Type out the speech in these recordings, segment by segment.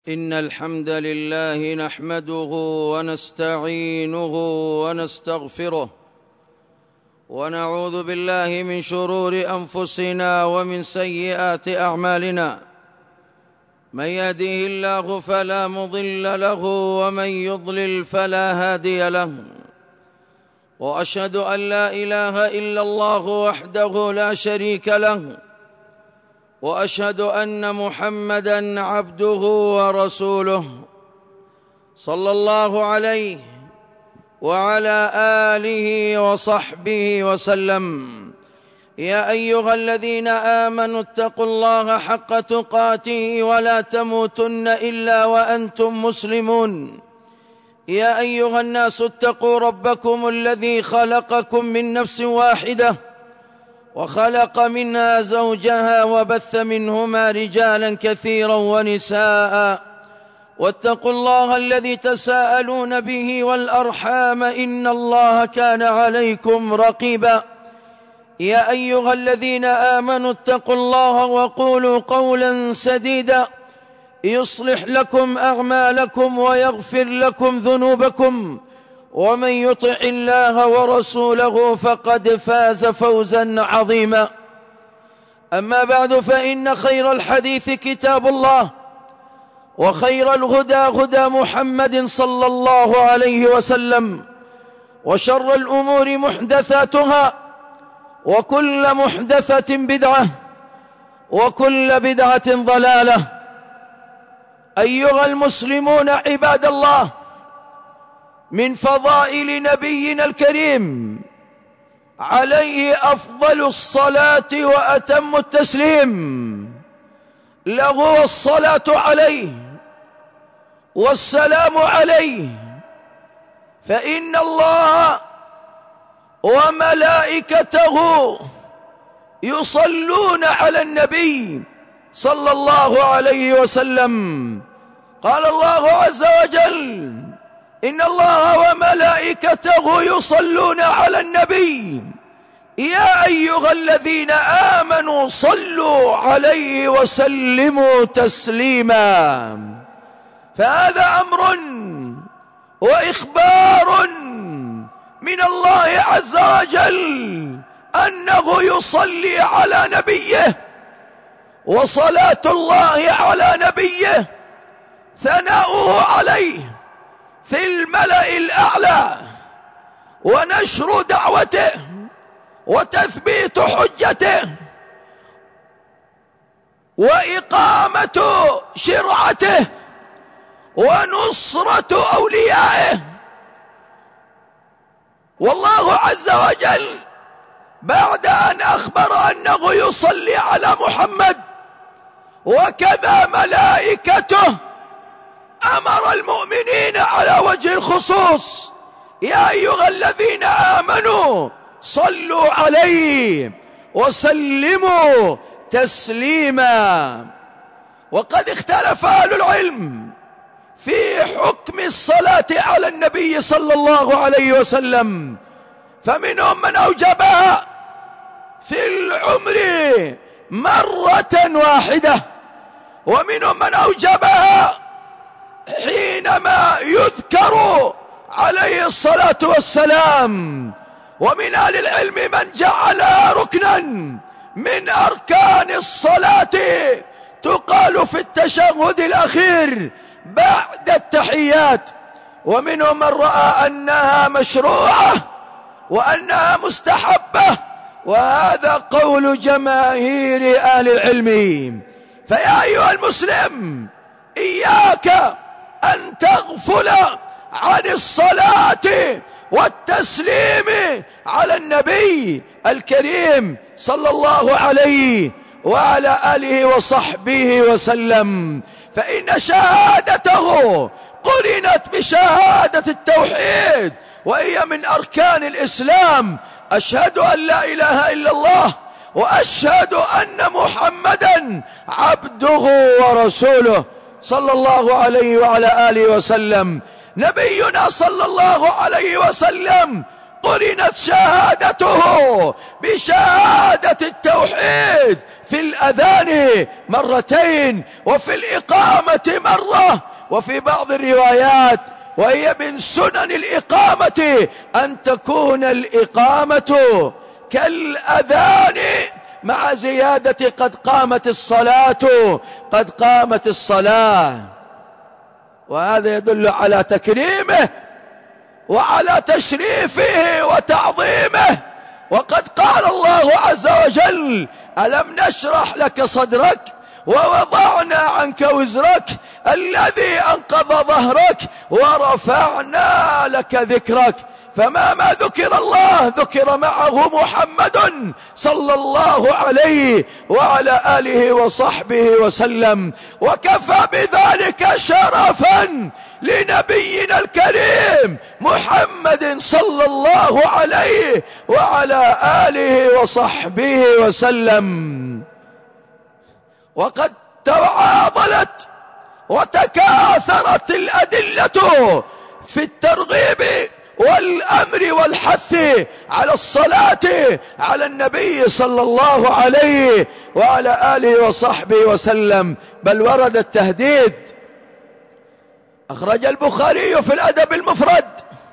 إن الحمد لله نحمده ونستعينه ونستغفره ونعوذ بالله من شرور أنفسنا ومن سيئات أعمالنا. من يهده الله فلا مضل له ومن يضلل فلا هادي له، وأشهد أن لا إله إلا الله وحده لا شريك له، وأشهد أن محمدًا عبده ورسوله صلى الله عليه وعلى آله وصحبه وسلم. يا أيها الذين آمنوا اتقوا الله حق تقاته ولا تموتن إلا وأنتم مسلمون. يا أيها الناس اتقوا ربكم الذي خلقكم من نفس واحدة وخلق منها زوجها وبث منهما رجالا كثيرا ونساء، واتقوا الله الذي تساءلون به والأرحام إن الله كان عليكم رقيبا. يا أيها الذين آمنوا اتقوا الله وقولوا قولا سديدا يصلح لكم أعمالكم ويغفر لكم ذنوبكم، ومن يطع الله ورسوله فقد فاز فوزا عظيما. أما بعد، فإن خير الحديث كتاب الله، وخير الهدى هدى محمد صلى الله عليه وسلم، وشر الأمور محدثاتها، وكل محدثة بدعة، وكل بدعة ضلالة. أيها المسلمون عباد الله، من فضائل نبينا الكريم عليه أفضل الصلاة وأتم التسليم له الصلاة عليه والسلام عليه، فإن الله وملائكته يصلون على النبي صلى الله عليه وسلم. قال الله عز وجل: إن الله وملائكته يصلون على النبي يا أيها الذين آمنوا صلوا عليه وسلموا تسليما. فهذا أمر وإخبار من الله عز وجل أنه يصلي على نبيه، وصلاة الله على نبيه ثناؤه عليه في الملأ الأعلى، ونشر دعوته، وتثبيت حجته، وإقامة شرعته، ونصرة أوليائه. والله عز وجل بعد أن أخبر أنه يصلي على محمد وكذا ملائكته أمر المؤمنين على وجه الخصوص: يا أيها الذين آمنوا صلوا عليه وسلموا تسليما. وقد اختلف أهل العلم في حكم الصلاة على النبي صلى الله عليه وسلم، فمنهم من أوجبها في العمر مرة واحدة، ومنهم من أوجبها حينما يذكر عليه الصلاة والسلام، ومن أهل العلم من جعلها ركنا من أركان الصلاة تقال في التشهد الأخير بعد التحيات، ومنهم من رأى أنها مشروعة وأنها مستحبة، وهذا قول جماهير أهل العلم. فيا أيها المسلم، إياك أن تغفل عن الصلاة والتسليم على النبي الكريم صلى الله عليه وعلى آله وصحبه وسلم، فإن شهادته قرنت بشهادة التوحيد، وهي من أركان الإسلام: أشهد أن لا إله إلا الله وأشهد أن محمدا عبده ورسوله صلى الله عليه وعلى آله وسلم. نبينا صلى الله عليه وسلم قرنت شهادته بشهادة التوحيد في الأذان مرتين وفي الإقامة مرة. وفي بعض الروايات وهي من سنن الإقامة أن تكون الإقامة كالأذان مع زيادة قد قامت الصلاة، قد قامت الصلاة. وهذا يدل على تكريمه وعلى تشريفه وتعظيمه. وقد قال الله عز وجل: ألم نشرح لك صدرك ووضعنا عنك وزرك الذي أنقض ظهرك ورفعنا لك ذكرك. فما ذكر الله ذكر معه محمد صلى الله عليه وعلى آله وصحبه وسلم. وكفى بذلك شرفا لنبينا الكريم محمد صلى الله عليه وعلى آله وصحبه وسلم. وقد تعاضلت وتكاثرت الأدلة في الترغيب والأمر والحث على الصلاة على النبي صلى الله عليه وعلى آله وصحبه وسلم، بل ورد التهديد. أخرج البخاري في الأدب المفرد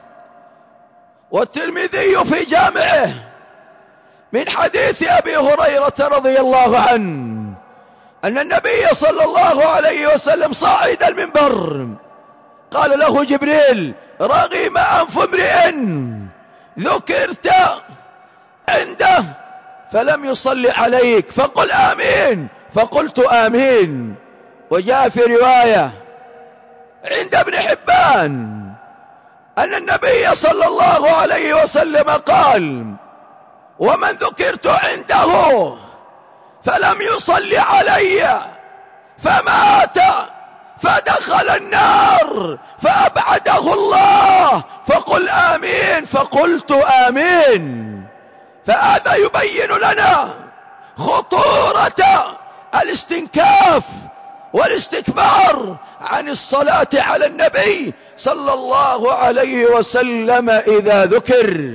والترمذي في جامعه من حديث أبي هريرة رضي الله عنه أن النبي صلى الله عليه وسلم صعد المنبر، قال له جبريل: رغم أنف امرئ ذكرت عنده فلم يصلي عليك فقل آمين، فقلت آمين. وجاء في رواية عند ابن حبان أن النبي صلى الله عليه وسلم قال: ومن ذكرت عنده فلم يصلي علي فمات فدخل النار فأبعده الله فقل آمين، فقلت آمين. فهذا يبين لنا خطورة الاستنكاف والاستكبار عن الصلاة على النبي صلى الله عليه وسلم إذا ذكر.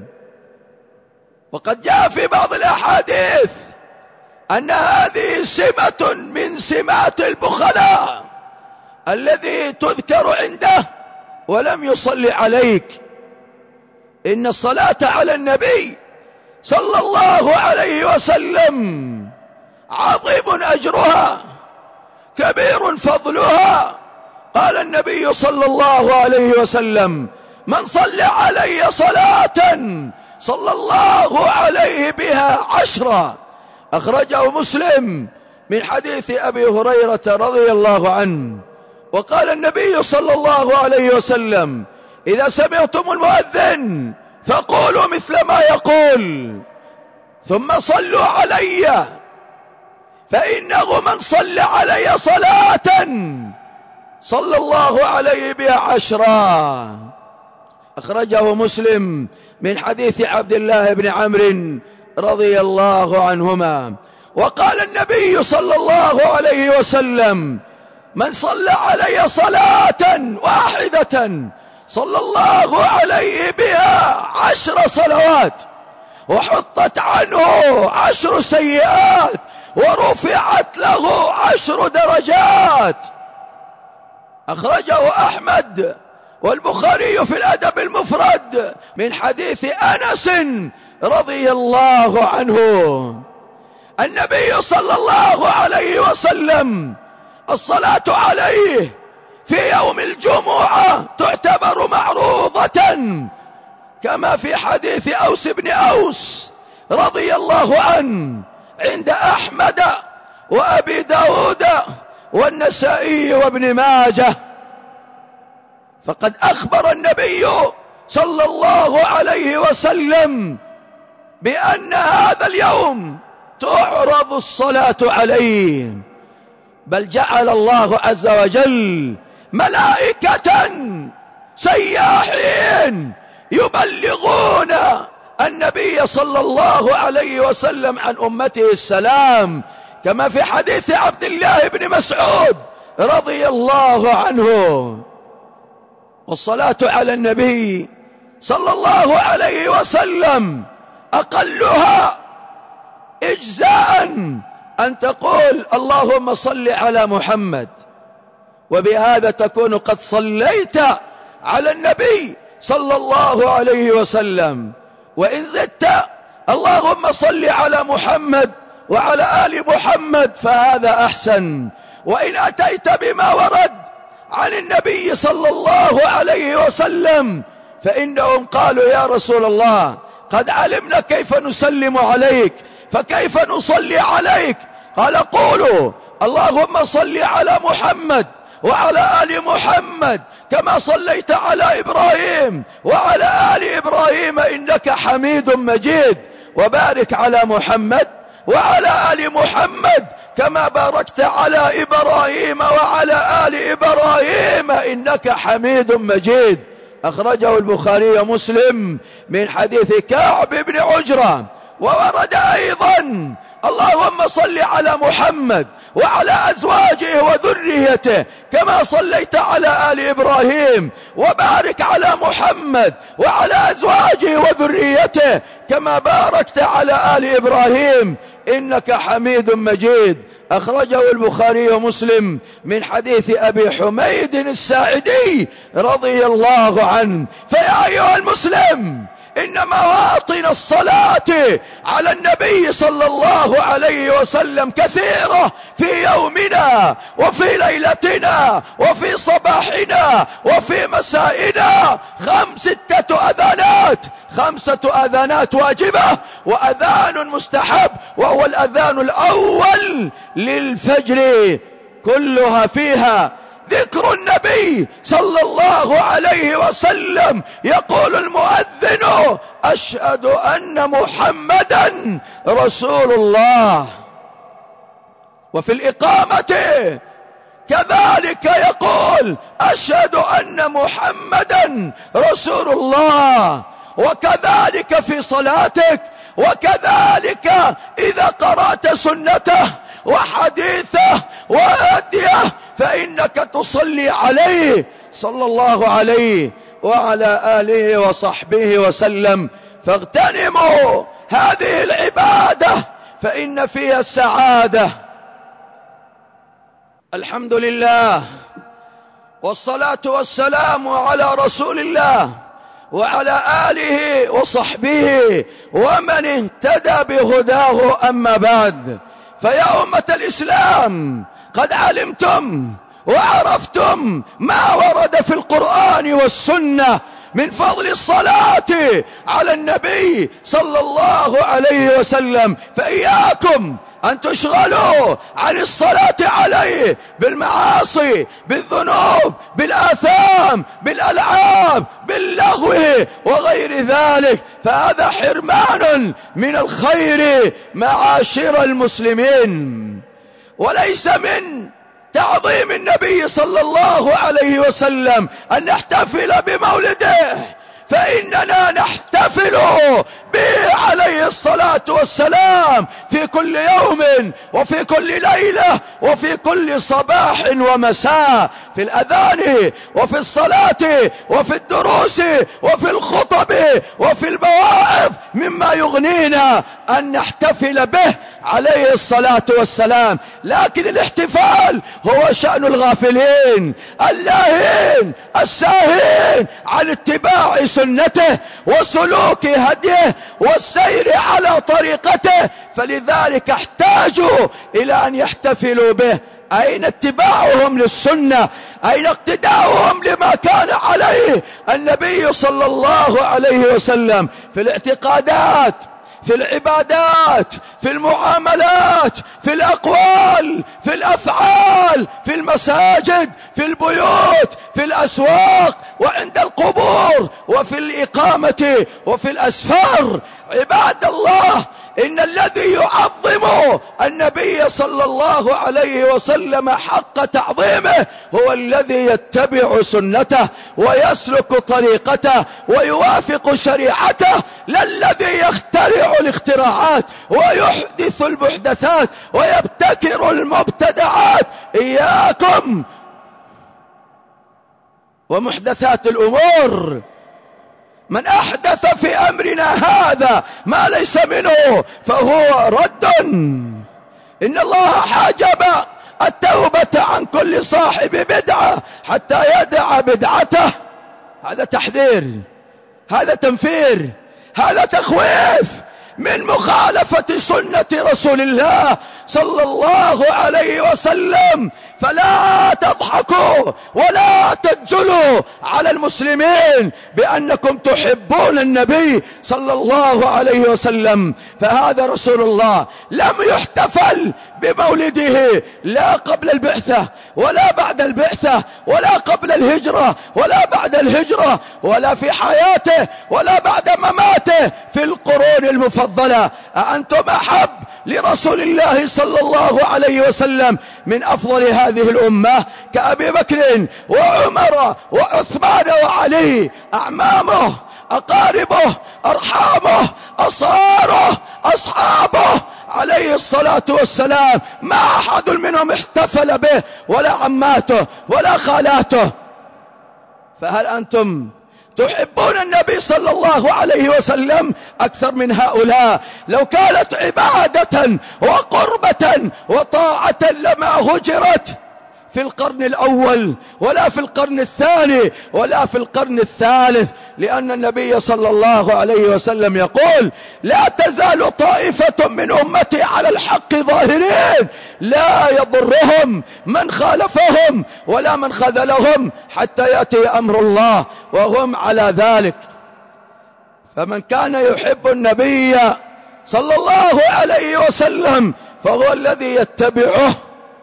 وقد جاء في بعض الأحاديث أن هذه سمة من سمات البخلاء الذي تذكر عنده ولم يصلي عليك. إن الصلاة على النبي صلى الله عليه وسلم عظيم أجرها كبير فضلها. قال النبي صلى الله عليه وسلم: من صلى علي صلاة صلى الله عليه بها 10. أخرجه مسلم من حديث أبي هريرة رضي الله عنه. وقال النبي صلى الله عليه وسلم: إذا سمعتم المؤذن فقولوا مثل ما يقول ثم صلوا علي فإنه من صلى علي صلاة صلى الله عليه بها 10. أخرجه مسلم من حديث عبد الله بن عمرو رضي الله عنهما. وقال النبي صلى الله عليه وسلم: من صلى علي صلاة واحدة صلى الله عليه بها 10 صلوات وحطت عنه 10 سيئات ورفعت له 10 درجات. أخرجه أحمد والبخاري في الأدب المفرد من حديث أنس رضي الله عنه. النبي صلى الله عليه وسلم الصلاة عليه في يوم الجمعة تعتبر معروضة، كما في حديث أوس بن أوس رضي الله عنه عند أحمد وأبي داود والنسائي وابن ماجه. فقد أخبر النبي صلى الله عليه وسلم بأن هذا اليوم تعرض الصلاة عليه، بل جعل الله عز وجل ملائكة سياحين يبلغون النبي صلى الله عليه وسلم عن أمته السلام، كما في حديث عبد الله بن مسعود رضي الله عنه. والصلاة على النبي صلى الله عليه وسلم أقلها إجزاء أن تقول اللهم صل على محمد، وبهذا تكون قد صليت على النبي صلى الله عليه وسلم. وإن زدت اللهم صل على محمد وعلى آل محمد فهذا أحسن. وإن أتيت بما ورد عن النبي صلى الله عليه وسلم فإنهم قالوا يا رسول الله قد علمنا كيف نسلم عليك فكيف نصلي عليك؟ قال قولوا اللهم صل على محمد وعلى آل محمد كما صليت على إبراهيم وعلى آل إبراهيم إنك حميد مجيد، وبارك على محمد وعلى آل محمد كما باركت على إبراهيم وعلى آل إبراهيم إنك حميد مجيد. أخرجه البخاري ومسلم من حديث كعب بن عجرة. وورد أيضا اللهم صل على محمد وعلى أزواجه وذريته كما صليت على آل إبراهيم، وبارك على محمد وعلى أزواجه وذريته كما باركت على آل إبراهيم إنك حميد مجيد. أخرجه البخاري ومسلم من حديث أبي حميد الساعدي رضي الله عنه. فيا أيها المسلم إن مواطن الصلاة على النبي صلى الله عليه وسلم كثيرة في يومنا وفي ليلتنا وفي صباحنا وفي مسائنا. خمسة أذانات واجبة وأذان مستحب، وهو الأذان الأول للفجر، كلها فيها ذكر النبي صلى الله عليه وسلم. يقول المؤذن أشهد أن محمدا رسول الله. وفي الإقامة كذلك يقول أشهد أن محمدا رسول الله. وكذلك في صلاتك، وكذلك إذا قرأت سنته وحديثه وهديه فإنك تصلي عليه صلى الله عليه وعلى آله وصحبه وسلم. فاغتنموا هذه العبادة فإن فيها السعادة. الحمد لله والصلاة والسلام على رسول الله وعلى آله وصحبه ومن اهتدى بهداه. أما بعد، فيا أمة الإسلام قد علمتم وعرفتم ما ورد في القرآن والسنة من فضل الصلاة على النبي صلى الله عليه وسلم. فإياكم أن تشغلوا عن الصلاة عليه بالمعاصي، بالذنوب، بالآثام، بالألعاب، باللغو وغير ذلك، فهذا حرمان من الخير معاشر المسلمين. وليس من تعظيم النبي صلى الله عليه وسلم أن نحتفل بمولده، فإننا نحتفل به عليه الصلاة والسلام في كل يوم وفي كل ليلة وفي كل صباح ومساء، في الأذان وفي الصلاة وفي الدروس وفي الخطب وفي المواعظ، مما يغنينا أن نحتفل به عليه الصلاة والسلام. لكن الاحتفال هو شأن الغافلين اللاهين الساهين عن اتباع سنته وسلوك هديه والسير على طريقته، فلذلك احتاجوا إلى أن يحتفلوا به. أين اتباعهم للسنة؟ أين اقتداؤهم لما كان عليه النبي صلى الله عليه وسلم في الاعتقادات، في العبادات، في المعاملات، في الأقوال، في الأفعال، في المساجد، في البيوت، في الأسواق، وعند القبور، وفي الإقامة، وفي الأسفار. عباد الله، إن الذي يعظم النبي صلى الله عليه وسلم حق تعظيمه هو الذي يتبع سنته ويسلك طريقته ويوافق شريعته، لا الذي يخترع الاختراعات ويحدث المحدثات ويبتكر المبتدعات. إياكم ومحدثات الأمور، من أحدث في أمرنا هذا ما ليس منه فهو رد. إن الله حجب التوبة عن كل صاحب بدعة حتى يدع بدعته. هذا تحذير، هذا تنفير، هذا تخويف من مخالفة سنة رسول الله صلى الله عليه وسلم. فلا تضحكوا ولا تجلوا على المسلمين بأنكم تحبون النبي صلى الله عليه وسلم، فهذا رسول الله لم يحتفل بمولده لا قبل البعثة ولا بعد البعثة ولا قبل الهجرة ولا بعد الهجرة ولا في حياته ولا بعد مماته في القرون المفضلة. أأنتم أحب لرسول الله صلى الله عليه وسلم من أفضل هذه الأمة كأبي بكر وعمر وعثمان وعلي، أعمامه أقاربه أرحامه أصهاره أصحابه عليه الصلاة والسلام، ما أحد منهم احتفل به ولا عماته ولا خالاته. فهل أنتم تحبون النبي صلى الله عليه وسلم أكثر من هؤلاء؟ لو كانت عبادة وقربة وطاعة لما هجرت في القرن الأول ولا في القرن الثاني ولا في القرن الثالث، لأن النبي صلى الله عليه وسلم يقول: لا تزال طائفة من أمتي على الحق ظاهرين لا يضرهم من خالفهم ولا من خذلهم حتى يأتي أمر الله وهم على ذلك. فمن كان يحب النبي صلى الله عليه وسلم فهو الذي يتبعه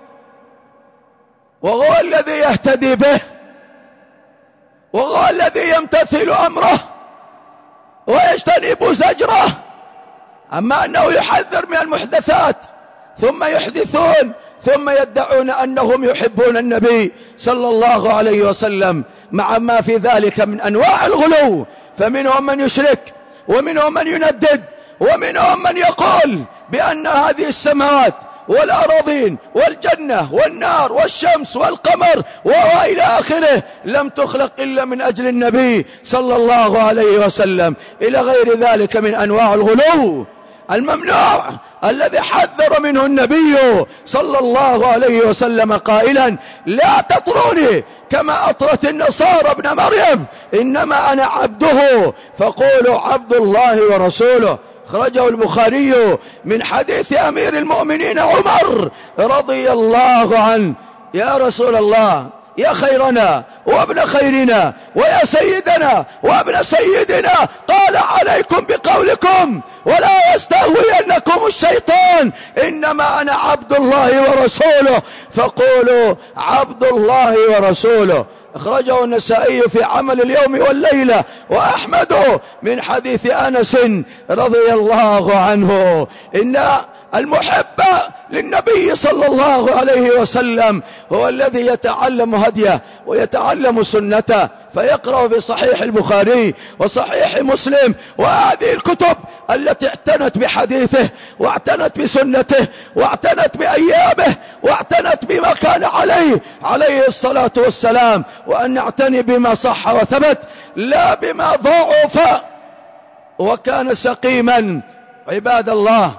وهو الذي يهتدي به وهو الذي يمتثل أمره ويجتنب زجره. أما أنه يحذر من المحدثات ثم يحدثون ثم يدعون أنهم يحبون النبي صلى الله عليه وسلم مع ما في ذلك من أنواع الغلو، فمنهم من يشرك ومنهم من يندد ومنهم من يقول بأن هذه السماوات والأراضين والجنة والنار والشمس والقمر وإلى آخره لم تخلق إلا من أجل النبي صلى الله عليه وسلم، إلى غير ذلك من أنواع الغلو الممنوع الذي حذر منه النبي صلى الله عليه وسلم قائلا: لا تطروني كما أطرت النصارى ابن مريم، إنما أنا عبده فقولوا عبد الله ورسوله. أخرجه البخاري من حديث أمير المؤمنين عمر رضي الله عنه: يا رسول الله، يا خيرنا وابن خيرنا ويا سيدنا وابن سيدنا، قال: عليكم بقولكم ولا يستهوينكم الشيطان، إنما أنا عبد الله ورسوله فقولوا عبد الله ورسوله. أخرجه النسائي في عمل اليوم والليلة وأحمد من حديث أنس رضي الله عنه. إن المحب للنبي صلى الله عليه وسلم هو الذي يتعلم هديه ويتعلم سنته، فيقرأ في صحيح البخاري وصحيح مسلم وهذه الكتب التي اعتنت بحديثه واعتنت بسنته واعتنت بأيامه واعتنت بما كان عليه الصلاة والسلام، وأن نعتني بما صح وثبت لا بما ضعف وكان سقيما. عباد الله،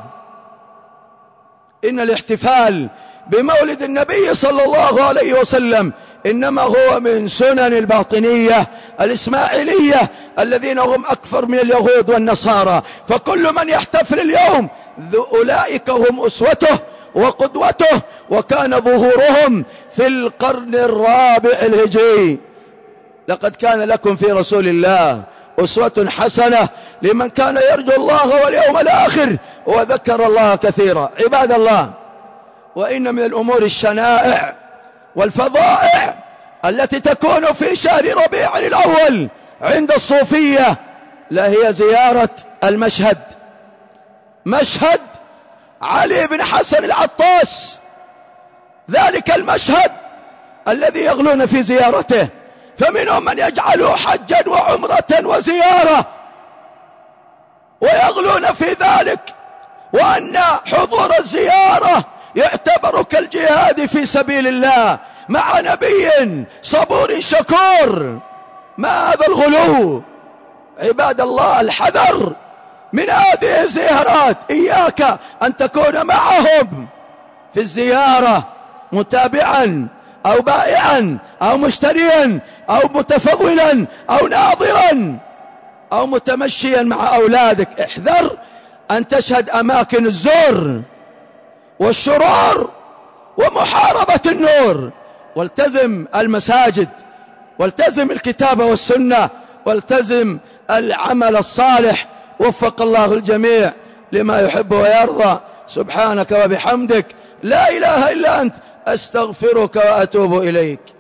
إن الاحتفال بمولد النبي صلى الله عليه وسلم إنما هو من سنن الباطنية الإسماعيلية الذين هم أكثر من اليهود والنصارى، فكل من يحتفل اليوم أولئك هم أسوته وقدوته، وكان ظهورهم في القرن الرابع الهجري. لقد كان لكم في رسول الله أسوة حسنة لمن كان يرجو الله واليوم الآخر وذكر الله كثيرا. عباد الله، وإن من الأمور الشنائع والفضائع التي تكون في شهر ربيع الأول عند الصوفية لهي زيارة المشهد، مشهد علي بن حسن العطاس، ذلك المشهد الذي يغلون في زيارته، فمنهم من يجعله حجا وعمرة وزيارة ويغلون في ذلك، وأن حضور الزيارة يعتبر كالجهاد في سبيل الله مع نبي صبور شكور. ما هذا الغلو؟ عباد الله الحذر من هذه الزيارات. إياك أن تكون معهم في الزيارة متابعا أو بائعا أو مشتريا أو متفضلا أو ناظرا أو متمشيا مع أولادك. احذر أن تشهد أماكن الزور والشرور ومحاربة النور. والتزم المساجد، والتزم الكتاب والسنة، والتزم العمل الصالح. وفق الله الجميع لما يحب ويرضى. سبحانك وبحمدك لا إله إلا أنت أستغفرك وأتوب إليك.